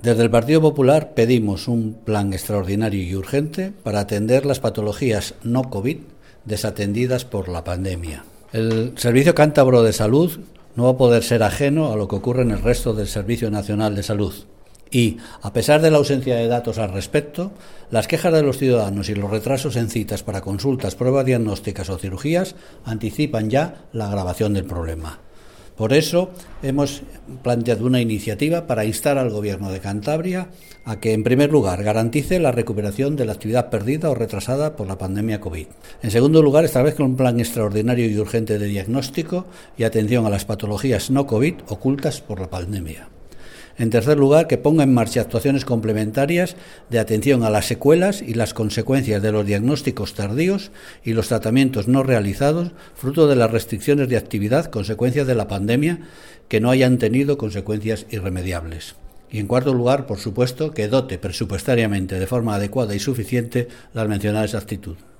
Desde el Partido Popular pedimos un plan extraordinario y urgente para atender las patologías no COVID desatendidas por la pandemia. El Servicio Cántabro de Salud no va a poder ser ajeno a lo que ocurre en el resto del Servicio Nacional de Salud. Y, a pesar de la ausencia de datos al respecto, las quejas de los ciudadanos y los retrasos en citas para consultas, pruebas diagnósticas o cirugías anticipan ya la agravación del problema. Por eso hemos planteado una iniciativa para instar al Gobierno de Cantabria a que, en primer lugar, garantice la recuperación de la actividad perdida o retrasada por la pandemia COVID. En segundo lugar, establezca un plan extraordinario y urgente de diagnóstico y atención a las patologías no COVID ocultas por la pandemia. En tercer lugar, que ponga en marcha actuaciones complementarias de atención a las secuelas y las consecuencias de los diagnósticos tardíos y los tratamientos no realizados, fruto de las restricciones de actividad, consecuencias de la pandemia, que no hayan tenido consecuencias irremediables. Y en cuarto lugar, por supuesto, que dote presupuestariamente de forma adecuada y suficiente las mencionadas actitudes.